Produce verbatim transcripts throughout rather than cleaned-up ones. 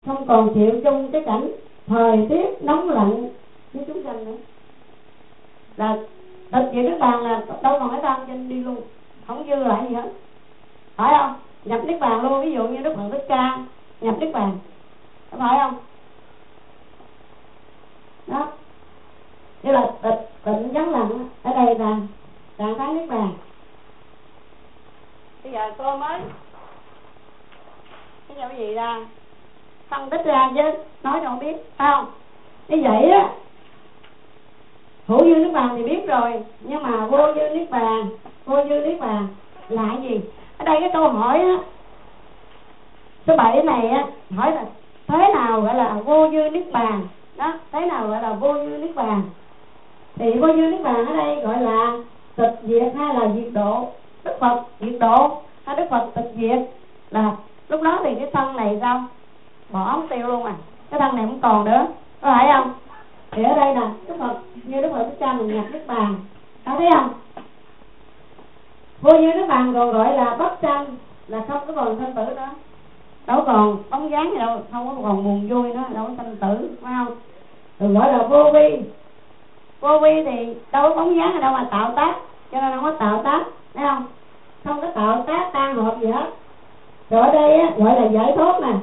không còn chịu chung cái cảnh thời tiết nóng lạnh với chúng sanh nữa. Là tịch diệt niết bàn là đâu còn cái tam trên đi luôn, không dư lại gì hết, phải không? Nhập niết bàn luôn. Ví dụ như Đức Phật Thích Ca nhập niết bàn, phải không? Đó, như là tịch tịnh vắng lặng, ở đây là trạng thái niết bàn. Bây giờ cô mới cái cái gì ra phân tích ra chứ nói cho không biết, phải không? Như vậy á, hữu dư niết bàn thì biết rồi, nhưng mà vô dư niết bàn, vô dư niết bàn là cái gì? Ở đây cái câu hỏi á, số bảy này á, hỏi là thế nào gọi là vô dư niết bàn? Đó, thế nào gọi là vô dư niết bàn? Thì vô dư niết bàn ở đây gọi là tịch diệt hay là diệt độ? Đức Phật diệt độ hay Đức Phật tịch diệt? Là lúc đó thì cái thân này sao? Bỏ mất tiêu luôn à, cái thân này không còn nữa, có phải không? Thì ở đây là Đức Phật, như Đức Phật Thích Ca mình nhập niết bàn, có thấy không? Vô dư niết bàn còn gọi là bất sanh, là không có còn sanh tử nữa, đâu còn bóng dáng gì đâu, không có còn buồn vui nữa, đâu có sanh tử, phải không? Rồi gọi là vô vi. Vô vi thì đâu có bóng dáng ở đâu mà tạo tác, cho nên không có tạo tác, thấy không? Không có tạo tác tan hợp gì hết. Rồi ở đây á, gọi là giải thoát nè.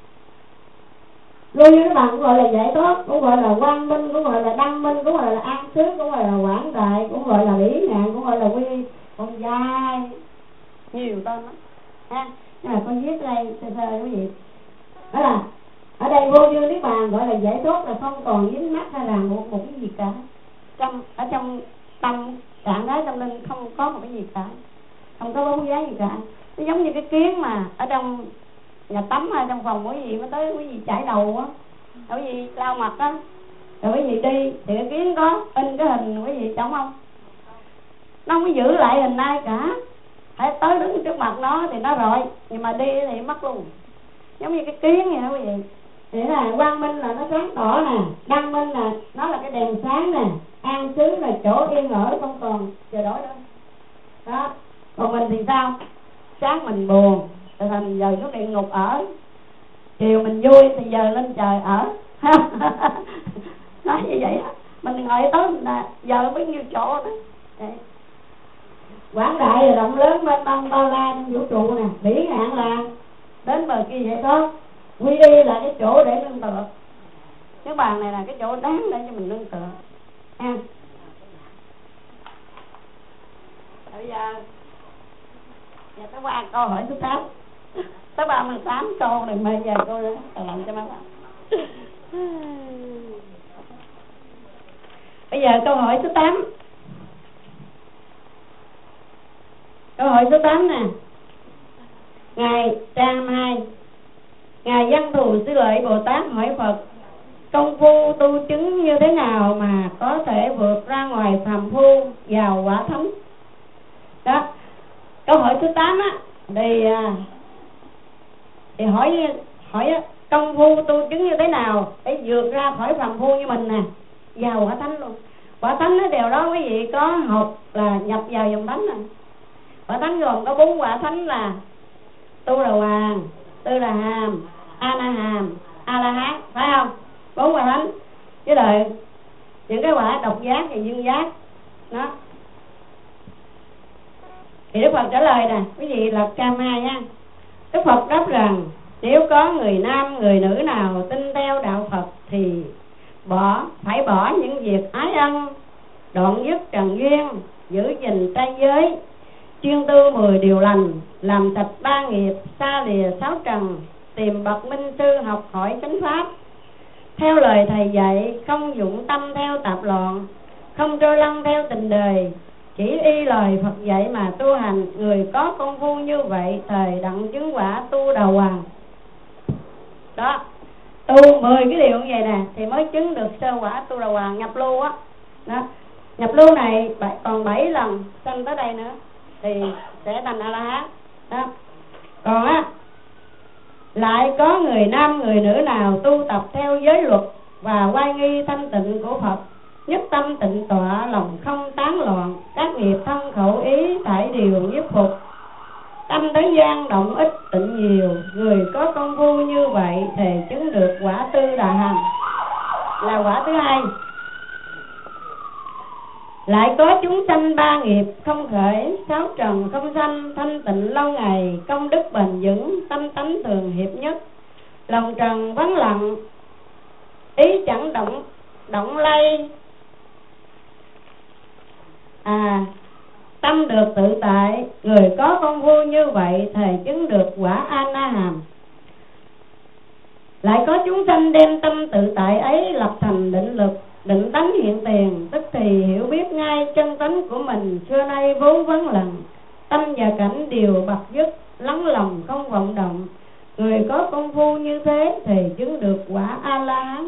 Vô dư niết bàn cũng gọi là giải thoát, cũng gọi là quang minh, cũng gọi là đăng minh, cũng gọi là an xứ, cũng gọi là quảng đại, cũng gọi là bỉ ngạn, cũng gọi là quy, còn dài nhiều tên lắm ha. Nhưng mà con viết đây sơ sơ quý vị. Đó là ở đây vô dư niết bàn gọi là giải thoát, là không còn dính mắc hay là một một cái gì cả. Trong ở trong tâm trạng thái tâm linh không có một cái gì cả, không có bóng dáng gì cả. Nó giống như cái kiến mà ở trong nhà tắm hay trong phòng quý vị mới tới quý vị chải đầu á, quý vị lau mặt á, rồi quý vị đi thì cái kiến có in cái hình quý vị trông không? Nó không có giữ lại hình ai cả, phải tới đứng trước mặt nó thì nó rồi, nhưng mà đi thì mất luôn, giống như cái kiến vậy đó quý vị. Thì là quang minh là nó sáng tỏ nè, đăng minh là nó là cái đèn sáng nè, an xứ là chỗ yên ở không còn chờ đói nữa. Đó, còn mình thì sao? Sáng mình buồn rồi thành giờ xuống địa ngục ở, chiều mình vui thì giờ lên trời ở. Nói như vậy đó, mình ngồi tới mình là giờ bao nhiêu chỗ nữa. Đấy. Quảng đại là rộng lớn mênh mông bao la trong vũ trụ nè, bỉ ngạn là đến bờ kia vậy đó, quy y là cái chỗ để nương tựa. Cái bàn này là cái chỗ đáng để cho mình nương tựa ha. Bây giờ giờ tới qua câu hỏi thứ tám, tới ba mươi tám câu này bây giờ cô làm cho mấy bạn. Bây giờ câu hỏi thứ tám. Câu hỏi số tám nè. Ngài trang hai, Ngài Văn Thù Sư Lợi Bồ Tát hỏi Phật: công phu tu chứng như thế nào mà có thể vượt ra ngoài phàm phu vào quả thánh? Đó, câu hỏi thứ tám á, thì thì hỏi hỏi công phu tu chứng như thế nào để vượt ra khỏi phàm phu như mình nè, vào quả thánh luôn. Quả thánh nó đều đó quý vị có học là nhập vào dòng thánh nè. Quả thánh gồm có bốn quả thánh là Tu Đà Hoàng, Tư Đà Hàm, A Na Hàm, A La Hán, phải không? Bốn quả thánh. Với lại những cái quả độc giác và dương giác đó. Thì Đức Phật trả lời nè, quý vị lật cam hai nha. Đức Phật đáp rằng: nếu có người nam người nữ nào tin theo đạo Phật thì bỏ phải bỏ những việc ái ân, đoạn dứt trần duyên, giữ gìn trai giới, chuyên tư mười điều lành, làm sạch ba nghiệp, xa lìa sáu trần, tìm bậc minh sư học hỏi chánh pháp, theo lời thầy dạy, không dụng tâm theo tạp loạn, không trôi lăn theo tình đời, chỉ y lời Phật dạy mà tu hành. Người có công phu như vậy thời đặng chứng quả Tu Đà Hoàng. Đó, tu mười cái điều như vậy nè thì mới chứng được sơ quả Tu Đà Hoàng, nhập lưu á. Đó, nhập lưu này còn bảy lần sanh tới đây nữa thì sẽ thành A La Hán. Đó, còn á lại có người nam người nữ nào tu tập theo giới luật và oai nghi thanh tịnh của Phật, nhất tâm tịnh tọa, lòng không tán loạn, các nghiệp thân khẩu ý thải điều nhiếp phục, Tâm thế gian động ít tịnh nhiều, người có công phu như vậy thề chứng được quả tư đà hành, là quả thứ hai. Lại có chúng sanh ba nghiệp không khởi, sáu trần không sanh, thanh tịnh lâu ngày, công đức bền vững, tâm tánh thường hiệp nhất. Lòng trần vắng lặng, ý chẳng động động lay, à tâm được tự tại, người có công phu như vậy thề chứng được quả A Na Hàm. Lại có chúng sanh đem tâm tự tại ấy lập thành định lực, định tánh hiện tiền, tức thì hiểu biết ngay chân tánh của mình xưa nay vốn vấn lần, tâm và cảnh đều bặt dứt, lắng lòng không vọng động. Người có công phu như thế thì chứng được quả A La Hán.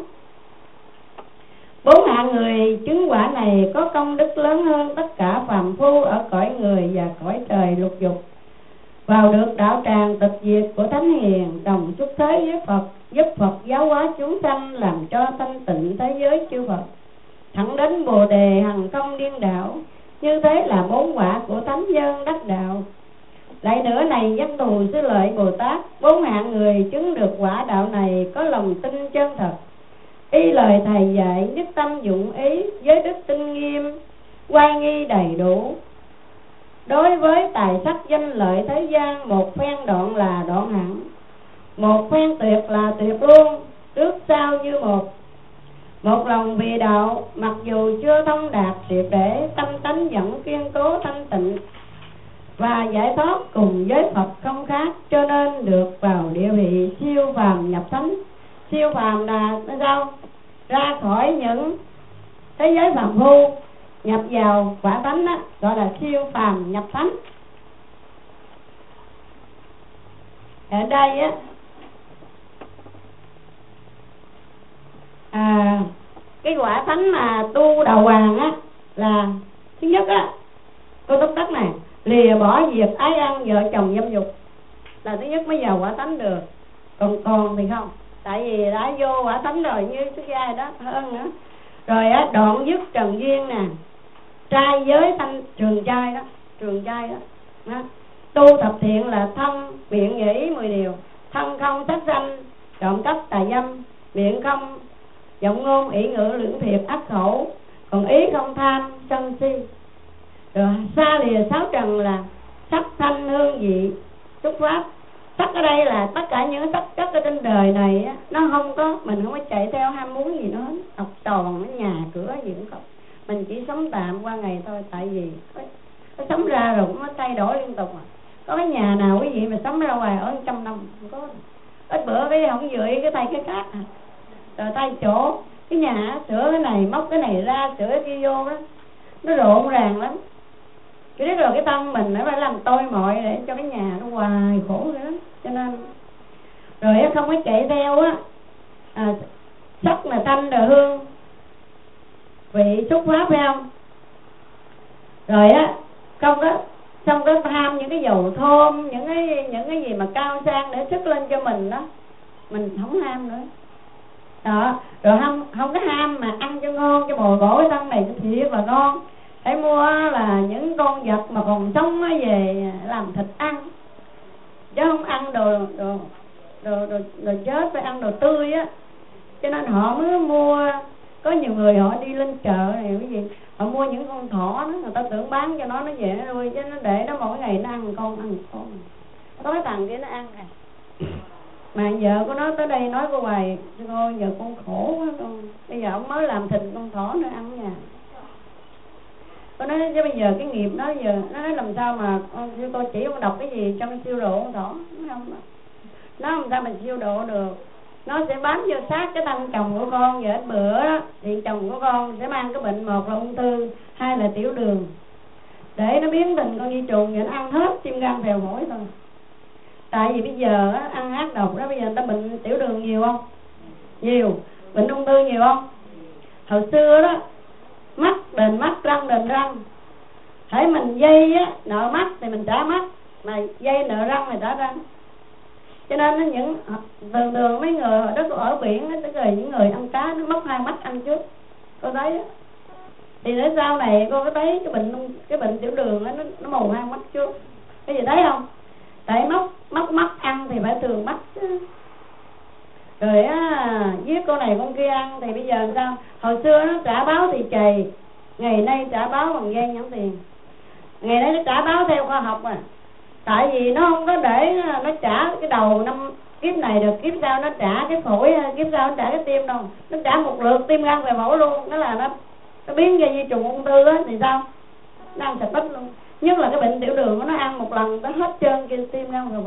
Bốn hạng người chứng quả này có công đức lớn hơn tất cả phàm phu ở cõi người và cõi trời lục dục. Vào được đạo tràng tịch diệt của Thánh Hiền, đồng xuất thế với Phật, giúp Phật giáo hóa chúng sanh, làm cho thanh tịnh thế giới chư Phật, thẳng đến Bồ Đề hằng không điên đảo. Như thế là bốn quả của thánh nhân đắc đạo. Lại nữa này Văn Thù Sư Lợi Bồ Tát, bốn hạng người chứng được quả đạo này có lòng tin chân thật, y lời thầy dạy, nhất tâm dụng ý, với đức tinh nghiêm, oai nghi đầy đủ. Đối với tài sắc danh lợi thế gian, một phen đoạn là đoạn hẳn, một phen tuyệt là tuyệt luôn, trước sau như một. Một lòng vì đạo, mặc dù chưa thông đạt triệt để, tâm tánh vẫn kiên cố thanh tịnh và giải thoát cùng với Phật không khác, cho nên được vào địa vị siêu phàm nhập thánh. Siêu phàm là sao? Ra khỏi những thế giới phàm phu, nhập vào quả thánh đó, gọi là siêu phàm nhập thánh. Ở đây á, à, cái quả thánh mà tu đầu hoàng á, là thứ nhất á, cô túc đất này lìa bỏ việc ái ăn vợ chồng dâm dục, là thứ nhất mới vào quả thánh được. Còn còn thì không, tại vì đã vô quả thánh rồi, như xuất gia đó hơn nữa. Rồi á, đoạn dứt trần duyên nè, trai giới thanh trường trai đó, trường trai đó, đó. Tu thập thiện là thân miệng nhĩ mười điều, thân không sát sanh trộm cắp tà dâm, miệng không giọng ngôn ỷ ngữ lưỡng thiệt ác khẩu, còn ý không tham sân si. Rồi xa lìa sáu trần là sắc thanh hương vị xúc pháp. Sắc ở đây là tất cả những sắc chất ở trên đời này á, nó không có, mình không có chạy theo ham muốn gì nữa, học tròn, nhà cửa gì cũng không. Mình chỉ sống tạm qua ngày thôi, tại vì nó, nó sống ra rồi cũng nó thay đổi liên tục à. Có cái nhà nào quý vị mà sống ra ngoài ở trăm năm không có. Ít bữa cái không vừa cái tay cái khác à. Rồi tay chỗ cái nhà sửa cái này móc cái này ra, sửa cái kia vô đó, nó rộn ràng lắm. Chứ biết rồi cái tâm mình nó phải làm tôi mọi để cho cái nhà nó hoài khổ nữa. Cho nên rồi không có chạy theo á, à, sắc là thanh rồi hương vị xúc pháp phải không? Rồi á không có không có tham những cái dầu thơm, những cái những cái gì mà cao sang để sức lên cho mình đó, mình không ham nữa. Đó, rồi không không có ham mà ăn cho ngon, cho bồi bổ cái thân này thiệt là ngon. Phải mua là những con vật mà còn sống nó về làm thịt ăn, chứ không ăn đồ đồ đồ đồ, đồ chết, phải ăn đồ tươi á. Cho nên họ mới mua. Có nhiều người họ đi lên chợ này cái gì, họ mua những con thỏ đó, người ta tưởng bán cho nó nó về nó nuôi, chứ nó để nó mỗi ngày nó ăn con ăn con. Tối thằng kia nó ăn à. Mà vợ của nó tới đây nói cô hoài, cô giờ con khổ quá con, bây giờ ông mới làm thịt con thỏ nữa ăn ở nhà. Cô nói chứ bây giờ cái nghiệp nó giờ nó nói làm sao mà con cô chỉ con đọc cái gì trong siêu độ con thỏ, nó không đó. Nó làm sao mình siêu độ được. Nó sẽ bám vô sát cái thân chồng của con. Giờ ít bữa đó thì chồng của con sẽ mang cái bệnh, một là ung thư, hai là tiểu đường, để nó biến thành con vi trùng, vậy nó ăn hết tim gan phèo phổi thôi. Tại vì bây giờ á, ăn ác độc đó, bây giờ người ta bệnh tiểu đường nhiều không? Nhiều. Bệnh ung thư nhiều không? Hồi xưa đó, mắt đền mắt, răng đền răng. Hãy mình dây á, nợ mắt thì mình trả mắt, mà dây nợ răng thì trả răng. Cho nên nó những thường thường mấy người đó ở biển á, tức là những người ăn cá nó móc hai mắt ăn trước. Cô thấy á, thì đến sau này cô có thấy cái bệnh cái bệnh tiểu đường á, nó nó mù hai mắt trước. Cái gì thấy không? tại móc móc mắt ăn thì phải thường mắt chứ. Rồi á giết con này con kia ăn thì bây giờ làm sao? Hồi xưa nó trả báo thì chày, ngày nay trả báo bằng dây nhắn tiền. Ngày nay nó trả báo theo khoa học à, tại vì nó không có để nó trả cái đầu năm kiếp này được kiếp sau nó trả cái phổi, kiếp sau nó trả cái tim đâu, nó trả một lượt tim gan về mổ luôn. Đó là nó nó biến gây di trùng ung thư á thì sao? Nó ăn sạch bách luôn. Nhất là cái bệnh tiểu đường nó ăn một lần nó hết trơn kia tim gan về